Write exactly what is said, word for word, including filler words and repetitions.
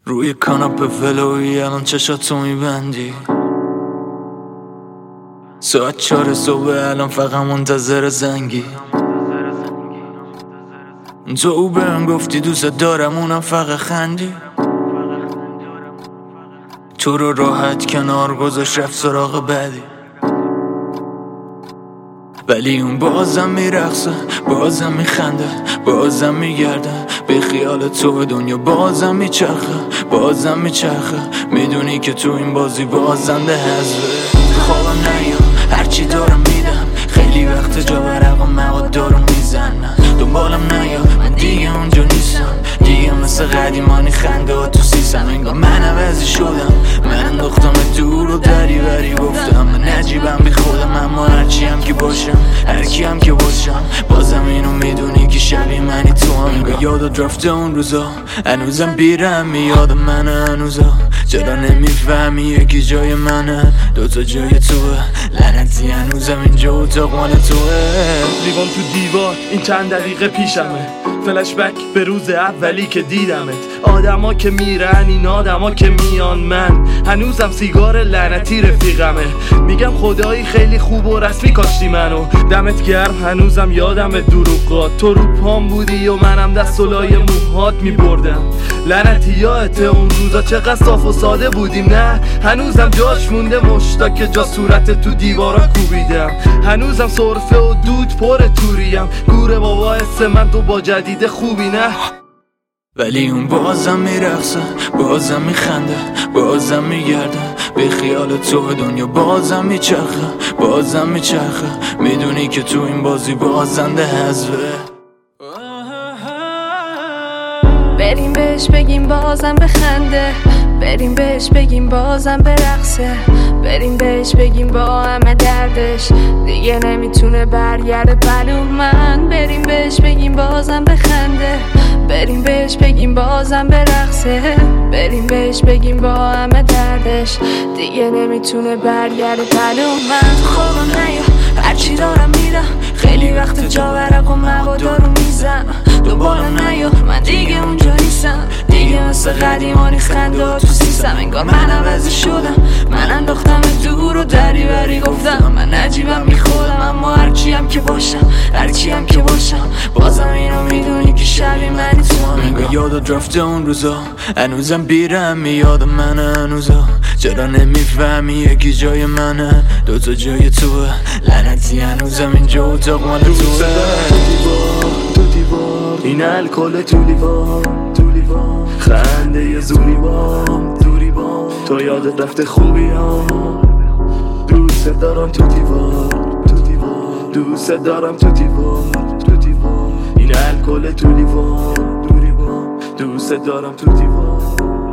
روی کاناپه ولویی الان چشاتو میبندی. ساعت چهار صبح الان فقط منتظر زنگی. تو بهم گفتی دوست دارم اونم فقط خندی. تو رو راحت کنار گذاشت رفت سراغ بعدی. ولی اون بازم میرقصه، بازم میخنده، بازم میگرده به خیال تو دنیا بازم میچرخه، بازم میچرخه. میدونی که تو این بازی بازنده حذفه. خوابم نیا هرچی دارم میدم، خیلی وقت جا برق و مواد دارم میزنم. دنبالم نیا من دیگه اونجا نیستم، دیگه مثل قدیمانی خنده ها تو سیسم. انگار من عوضی شدم، من انداختم دور و دری بری گفتم. من عجیبم بی خودم اما هرچی هم که باشم، هرکی هم که باشم بازم اینو میدونی که شبیه منی تو هم. انگار یادت رفته اون روزا، هنوزم بیرم میاد منه هنوزا. چرا نمیفهمی یکی جای منه دوتا جای توه، لعنتی هنوزم اینجا اتاق مال توه. لیوان تو دیوار این چند دقیقه پیشمه، فلشبک به روز اولی که دیدمت. آدما که میرن این آدما که میان، من هنوزم سیگار لعنتی رفیقمه. میگم خدایی خیلی خوب و رسمی کاشتی منو، دمت گرم هنوزم یادم دروغات. تو رو پام بودی و منم دست و لای موهات میبردم. لعنتی یادت اون روزا چقدر صاف و ساده بودیم؟ نه هنوزم جاش مونده مشتا که جا صورت تو دیوارا کوبیدم. هنوزم سرفه و دود پر توریم، گوره بابا حس من تو با جدید خوبی نه. ولی اون بازم میرقصه، بازم میخنده، بازم میگرده به خیال تو دنیا بازم میچرخه، بازم میچرخه. میدونی که تو این بازی بازنده حذفه. بریم بهش بگیم بازم بخنده، بریم بهش بگیم بازم برقصه، بریم بهش بگیم با همه دردش دیگه نمیتونه برگرده پلو من. بریم بهش بگیم بازم بخنده، بریم بهش بگیم بازم برقصه، بریم بهش بگیم با همه دردش دیگه نمیتونه برگرده پلو من. خوابم نیا هرچی دارم میدم، خیلی وقت جا برق و موادا رو میزنم. دنبالم نیا من دیگه اونجا نیستم، دیگه مثل قدیمانی خنده ها تو سیستم. انگار من عوضی شدم، من انداختم دور و دری بری گفتم. من عجیبم بی خودم اما هرچی هم که باشم، هرچی هم که باشم بازم اینو میدونی که شبیه منی تو هم. انگار یادت رفته اون روزا، هنوزم بیرم میاد منه هنوزا. چرا نمیفهمی یکی جای منه دوتا جای توه، لعنتی هنوزم اینجا اتاق مال توه. این الکل تو لیوان، تو لیوان خنده یه زوری بام، زوری بام تو یادت رفته خوبی ها. دوست دارم تو دیوار، تو دیوار دوست دارم تو دیوار، تو دیوار این الکل تو لیوان، دوری بام دوست دارم تو دیوار.